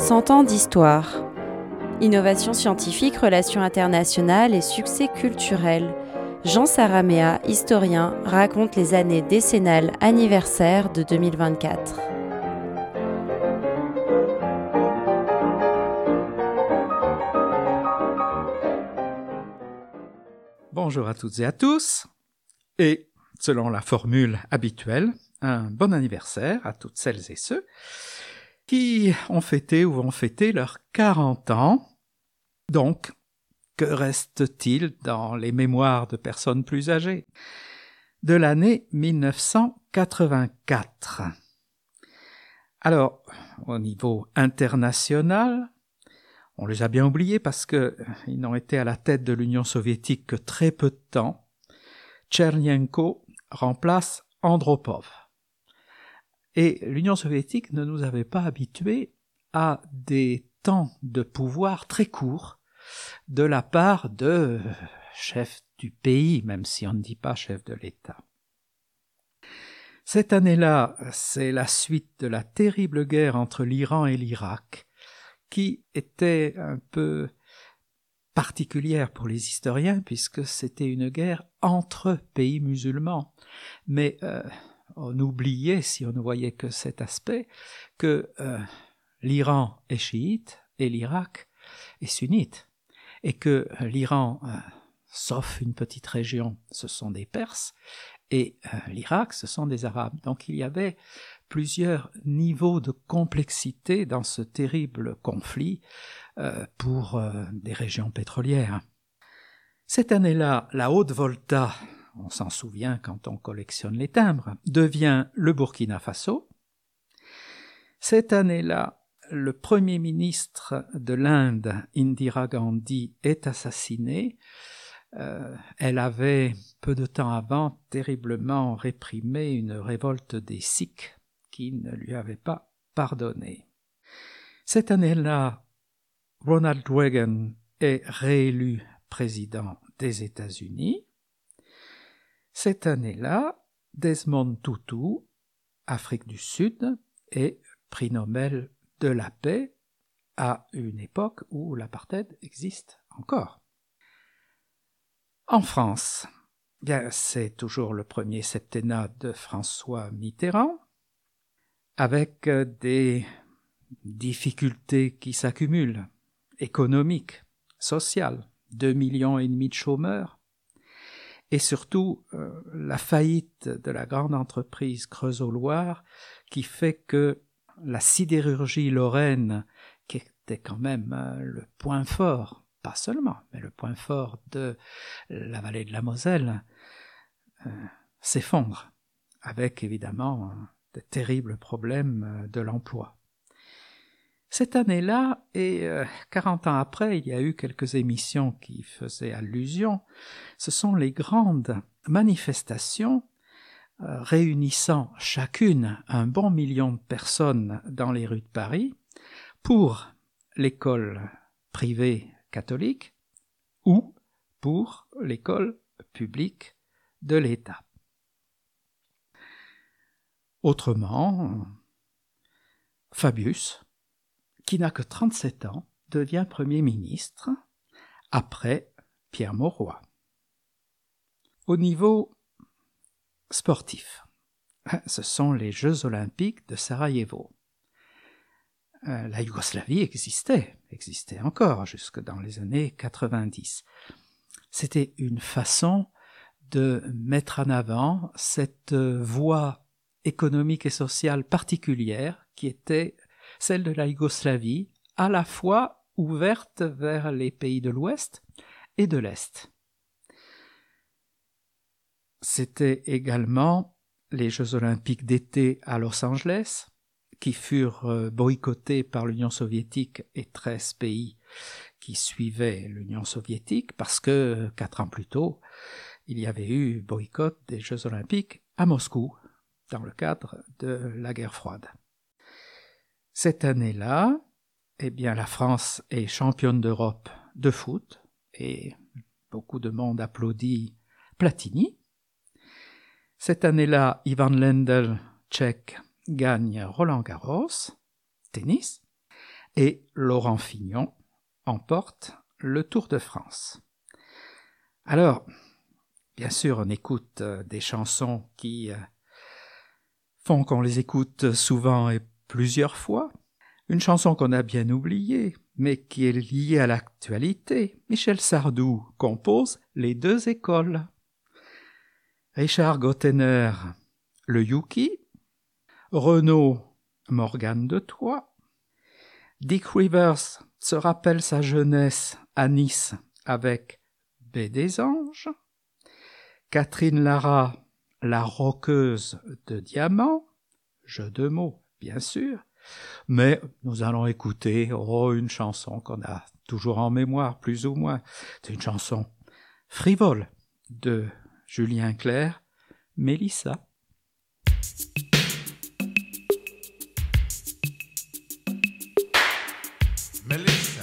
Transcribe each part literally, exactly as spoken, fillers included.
cent ans d'histoire. Innovation scientifique, relations internationales et succès culturel. Jean Saraméa, historien, raconte les années décennales anniversaires de deux mille vingt-quatre. Bonjour à toutes et à tous, et selon la formule habituelle, un bon anniversaire à toutes celles et ceux qui ont fêté ou vont fêter leurs quarante ans. Donc, que reste-t-il dans les mémoires de personnes plus âgées de l'année mille neuf cent quatre-vingt-quatre? Alors, au niveau international, on les a bien oubliés parce qu'ils n'ont été à la tête de l'Union soviétique que très peu de temps. Tchernyenko remplace Andropov. Et l'Union soviétique ne nous avait pas habitués à des temps de pouvoir très courts de la part de chefs du pays, même si on ne dit pas chef de l'État. Cette année-là, c'est la suite de la terrible guerre entre l'Iran et l'Irak, qui était un peu particulière pour les historiens, puisque c'était une guerre entre pays musulmans. Mais euh, on oubliait, si on ne voyait que cet aspect, que euh, l'Iran est chiite et l'Irak est sunnite, et que l'Iran, euh, sauf une petite région, ce sont des Perses, et euh, l'Irak, ce sont des Arabes. Donc il y avait plusieurs niveaux de complexité dans ce terrible conflit euh, pour euh, des régions pétrolières. Cette année-là, la Haute-Volta, on s'en souvient quand on collectionne les timbres, devient le Burkina Faso. Cette année-là, le premier ministre de l'Inde, Indira Gandhi, est assassiné. Euh, elle avait, peu de temps avant, terriblement réprimé une révolte des Sikhs qui ne lui avait pas pardonné. Cette année-là, Ronald Reagan est réélu président des États-Unis. Cette année-là, Desmond Tutu, Afrique du Sud, est prix Nobel de la paix à une époque où l'apartheid existe encore. En France, bien, c'est toujours le premier septennat de François Mitterrand, avec des difficultés qui s'accumulent, économiques, sociales, deux millions et demi de chômeurs, et surtout euh, la faillite de la grande entreprise Creusot-Loire qui fait que la sidérurgie lorraine, qui était quand même euh, le point fort, pas seulement, mais le point fort de la vallée de la Moselle, euh, s'effondre, avec évidemment de terribles problèmes de l'emploi. Cette année-là, et euh, quarante ans après, il y a eu quelques émissions qui faisaient allusion, ce sont les grandes manifestations euh, réunissant chacune un bon million de personnes dans les rues de Paris pour l'école privée catholique ou pour l'école publique de l'État. Autrement, Fabius, qui n'a que trente-sept ans, devient Premier ministre après Pierre Mauroy. Au niveau sportif, ce sont les Jeux olympiques de Sarajevo. Euh, la Yougoslavie existait, existait encore jusque dans les années quatre-vingt-dix. C'était une façon de mettre en avant cette voie économique et sociale particulière qui était celle de la Yougoslavie, à la fois ouverte vers les pays de l'Ouest et de l'Est. C'était également les Jeux olympiques d'été à Los Angeles, qui furent boycottés par l'Union soviétique et treize pays qui suivaient l'Union soviétique, parce que quatre ans plus tôt, il y avait eu boycott des Jeux olympiques à Moscou, dans le cadre de la guerre froide. Cette année-là, eh bien, la France est championne d'Europe de foot, et beaucoup de monde applaudit Platini. Cette année-là, Ivan Lendl, tchèque, gagne Roland Garros, tennis. et Laurent Fignon emporte le Tour de France. Alors, bien sûr, on écoute des chansons qui font qu'on les écoute souvent et plusieurs fois. Une chanson qu'on a bien oubliée, mais qui est liée à l'actualité. Michel Sardou compose Les deux écoles. Richard Gottener, le Yuki. Renaud, Morgane de Troyes. Dick Rivers se rappelle sa jeunesse à Nice avec Baie des Anges. Catherine Lara, la roqueuse de diamants. Jeu de mots, bien sûr. Mais nous allons écouter oh, une chanson qu'on a toujours en mémoire, plus ou moins. C'est une chanson frivole de Julien Clerc, Mélissa. Mélissa.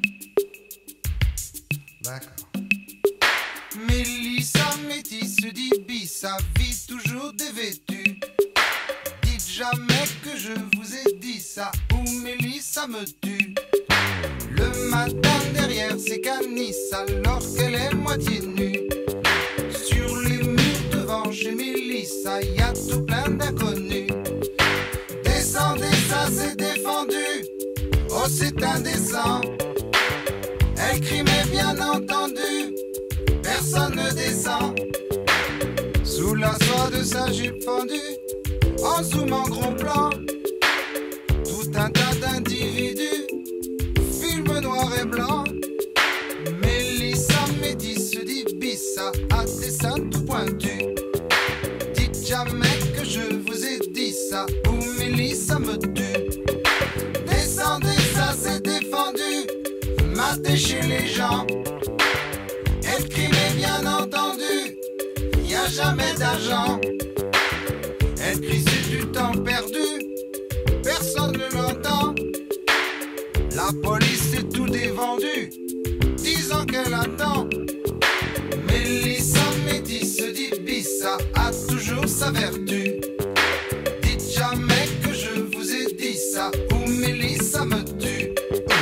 D'accord. Mélissa, métisse d'Ibissa, vie toujours dévêtue. Dites jamais que je vous ai dit ça, ou Mélissa me tue. Le matin derrière ses canisses, alors qu'elle est moitié nue. Sur les murs devant chez Mélissa, y a tout plein d'inconnus. Descendez, ça c'est défendu. Oh c'est indécent. Elle crie mais bien entendu, personne ne descend. Sous la soie de sa jupe fendue, en zoom en gros plan, tout un tas d'individus, film noir et blanc. Mélissa métisse d'Ibissa, à des seins tout pointus. Dites jamais que je vous ai dit ça, ou Mélissa me tue. Descendez, ça c'est défendu, matez chez les gens. Elle crie mais bien entendu, y a jamais d'argent. Elle crie c'est du temps perdu, personne ne l'entend. La police est tout dévendu, disant qu'elle attend. Mélissa métisse d'Ibissa a toujours sa vertu. Dites jamais que je vous ai dit ça, ou Mélissa me tue.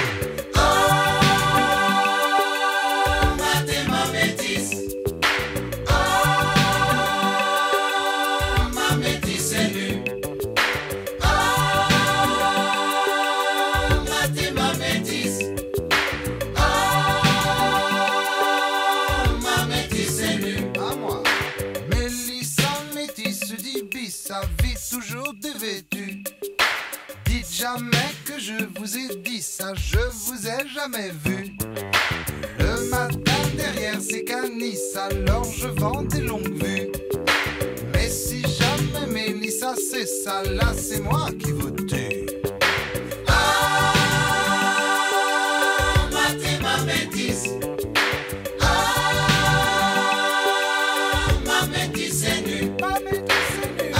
Jamais que je vous ai dit ça, je vous ai jamais vu. Le matin derrière ces canisses, alors je vends des longues vues. Mais si jamais Mélissa c'est ça, là c'est moi qui vous tue. Ah, matez ma métisse. Ah, ma métisse est nue. Ma métisse est nue.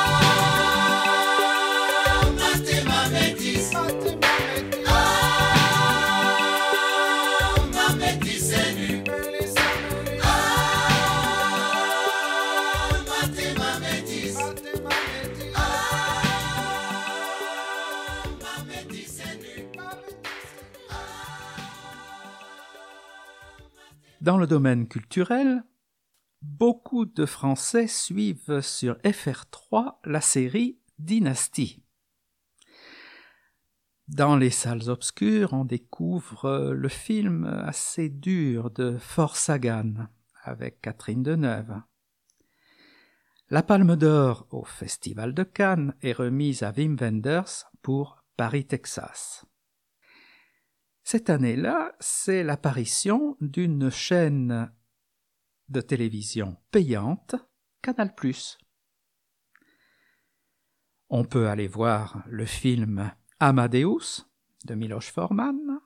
Dans le domaine culturel, beaucoup de Français suivent sur F R trois la série Dynastie. Dans les salles obscures, on découvre le film assez dur de Fort Sagan avec Catherine Deneuve. La Palme d'Or au Festival de Cannes est remise à Wim Wenders pour Paris, Texas. Cette année-là, c'est l'apparition d'une chaîne de télévision payante, Canal plus. On peut aller voir le film Amadeus de Miloš Forman.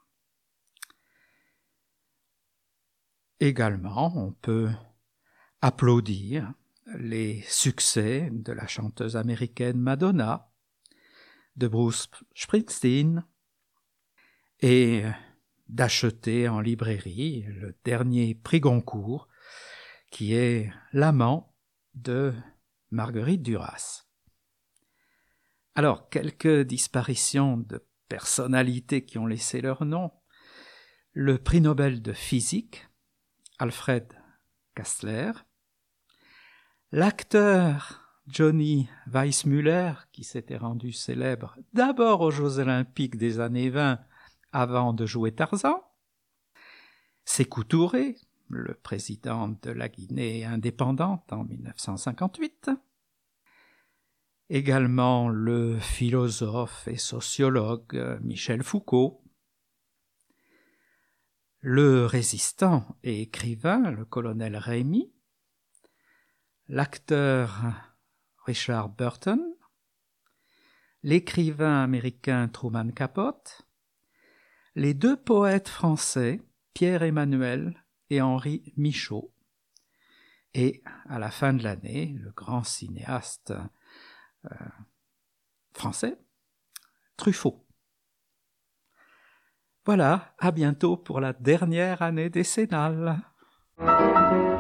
Également, on peut applaudir les succès de la chanteuse américaine Madonna, de Bruce Springsteen, et d'acheter en librairie le dernier prix Goncourt, qui est L'amant de Marguerite Duras. Alors, quelques disparitions de personnalités qui ont laissé leur nom, le prix Nobel de physique, Alfred Kastler, l'acteur Johnny Weissmuller, qui s'était rendu célèbre d'abord aux Jeux Olympiques des années vingt avant de jouer Tarzan, Sékou Touré, le président de la Guinée indépendante en mille neuf cent cinquante-huit, également le philosophe et sociologue Michel Foucault, le résistant et écrivain, le colonel Rémy, l'acteur Richard Burton, l'écrivain américain Truman Capote, les deux poètes français Pierre Emmanuel et Henri Michaud, et à la fin de l'année, le grand cinéaste euh, français, Truffaut. Voilà, à bientôt pour la dernière année décennale.